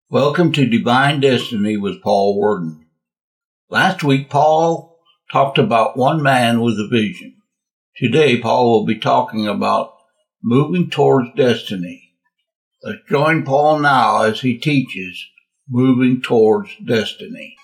Welcome to Divine Destiny with Paul Worden. Last week, Paul talked about one man with a vision. Today, Paul will be talking about moving towards destiny. Let's join Paul now as he teaches moving towards destiny.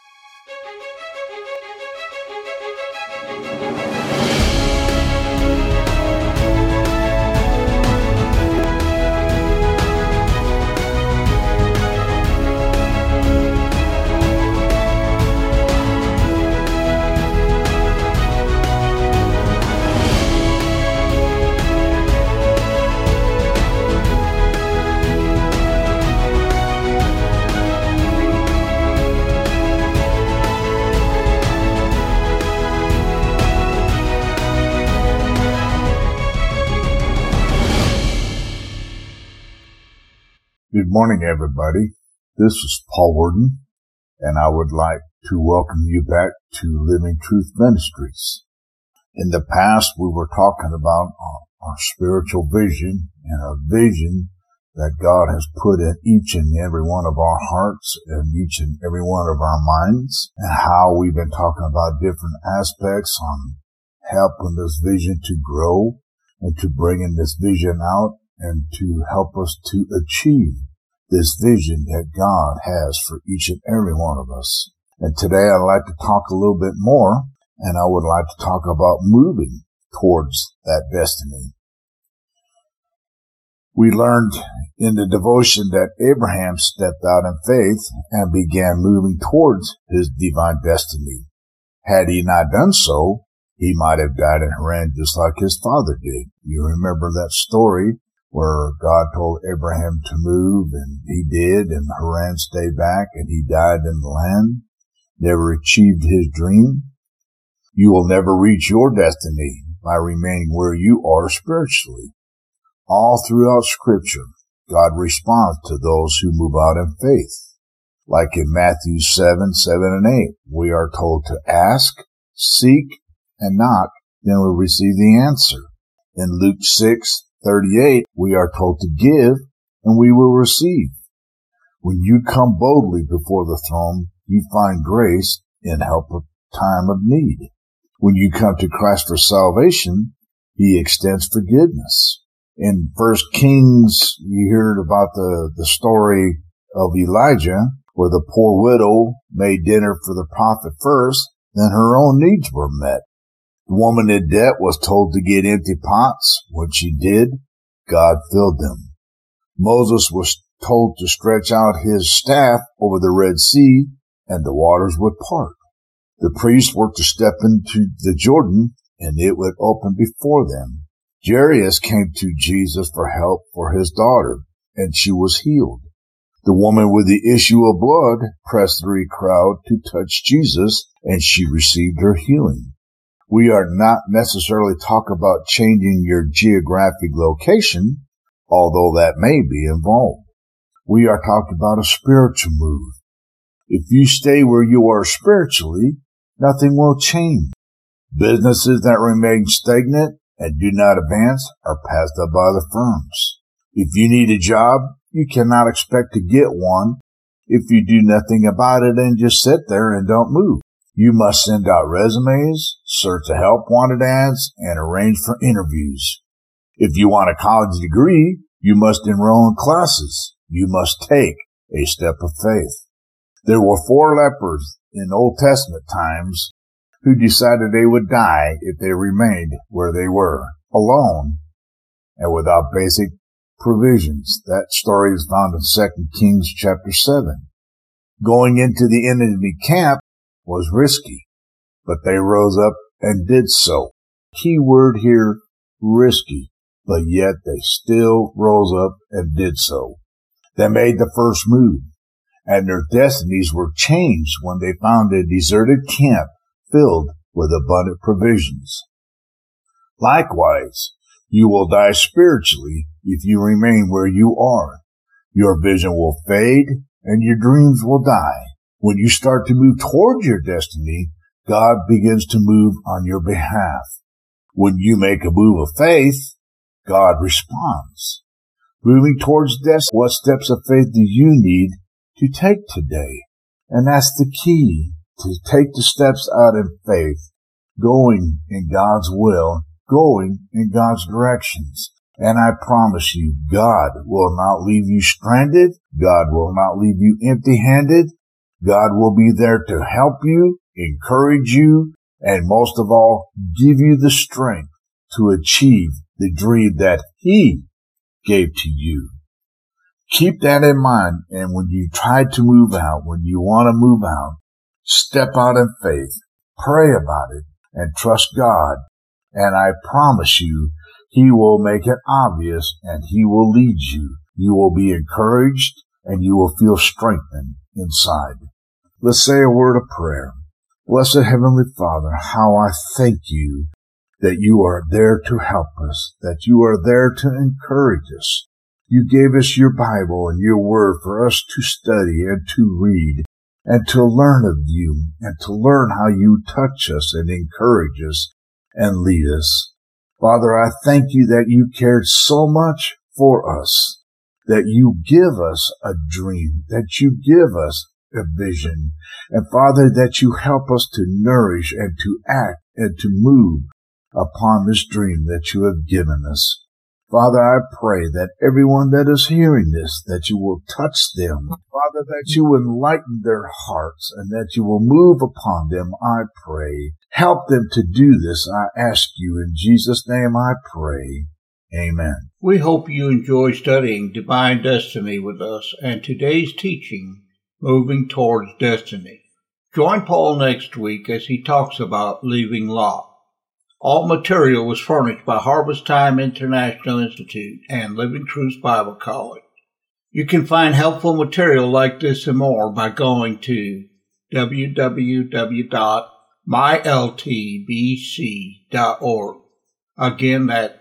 Good morning, everybody. This is Paul Worden, and I would like to welcome you back to Living Truth Ministries. In the past, we were talking about our spiritual vision and our vision that God has put in each and every one of our hearts and each and every one of our minds, and how we've been talking about different aspects on helping this vision to grow and to bringing this vision out and to help us to achieve this vision that God has for each and every one of us. And today I'd like to talk a little bit more, and I would like to talk about moving towards that destiny. We learned in the devotion that Abraham stepped out in faith and began moving towards his divine destiny. Had he not done so, he might have died in Haran just like his father did. You remember that story where God told Abraham to move, and he did, and Haran stayed back, and he died in the land, never achieved his dream. You will never reach your destiny by remaining where you are spiritually. All throughout Scripture, God responds to those who move out in faith. Like in Matthew 7:7-8, we are told to ask, seek, and knock, then we'll receive the answer. In Luke 6:38, we are told to give, and we will receive. When you come boldly before the throne, you find grace in help of time of need. When you come to Christ for salvation, He extends forgiveness. In 1 Kings, you heard about the story of Elijah, where the poor widow made dinner for the prophet first, then her own needs were met. The woman in debt was told to get empty pots. When she did, God filled them. Moses was told to stretch out his staff over the Red Sea, and the waters would part. The priests were to step into the Jordan, and it would open before them. Jairus came to Jesus for help for his daughter, and she was healed. The woman with the issue of blood pressed the crowd to touch Jesus, and she received her healing. We are not necessarily talking about changing your geographic location, although that may be involved. We are talking about a spiritual move. If you stay where you are spiritually, nothing will change. Businesses that remain stagnant and do not advance are passed up by the firms. If you need a job, you cannot expect to get one if you do nothing about it and just sit there and don't move. You must send out resumes, search the help wanted ads, and arrange for interviews. If you want a college degree, you must enroll in classes. You must take a step of faith. There were 4 lepers in Old Testament times who decided they would die if they remained where they were, alone and without basic provisions. That story is found in 2 Kings chapter 7. Going into the enemy camp was risky, but they rose up and did so. Key word here, risky, but yet they still rose up and did so. They made the first move, and their destinies were changed when they found a deserted camp filled with abundant provisions. Likewise, you will die spiritually if you remain where you are. Your vision will fade, and your dreams will die. When you start to move toward your destiny, God begins to move on your behalf. When you make a move of faith, God responds. Moving towards destiny, what steps of faith do you need to take today. And that's the key, to take the steps out in faith, going in God's will, going in God's directions. And I promise you, God will not leave you stranded. God will not leave you empty-handed. God will be there to help you, encourage you, and most of all, give you the strength to achieve the dream that He gave to you. Keep that in mind, and when you try to move out, when you want to move out, step out in faith, pray about it, and trust God. And I promise you, He will make it obvious, and He will lead you. You will be encouraged, and you will feel strengthened inside. Let's say a word of prayer. Blessed Heavenly Father, how I thank you that you are there to help us, that you are there to encourage us. You gave us your Bible and your word for us to study and to read and to learn of you and to learn how you touch us and encourage us and lead us. Father, I thank you that you cared so much for us, that you give us a dream, that you give us a vision, and Father, that you help us to nourish and to act and to move upon this dream that you have given us. Father, I pray that everyone that is hearing this, that you will touch them. Father, that you will enlighten their hearts and that you will move upon them, I pray. Help them to do this, I ask you. In Jesus' name I pray. Amen. We hope you enjoy studying Divine Destiny with us and today's teaching, Moving Towards Destiny. Join Paul next week as he talks about leaving Lot. All material was furnished by Harvest Time International Institute and Living Truths Bible College. You can find helpful material like this and more by going to www.myltbc.org. Again, that's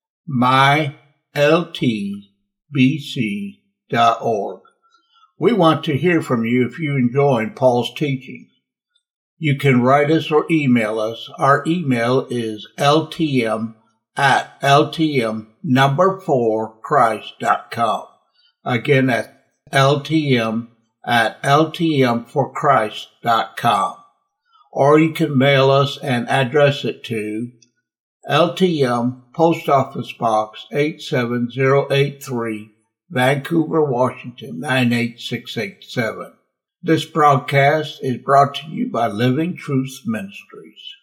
myltbc.org. We want to hear from you if you enjoy Paul's teaching. You can write us or email us. Our email is ltm@ltm4christ.com. Again, that's ltm@ltm4christ.com. Or you can mail us and address it to LTM Post Office Box 87083, Vancouver, Washington 98687. This broadcast is brought to you by Living Truths Ministries.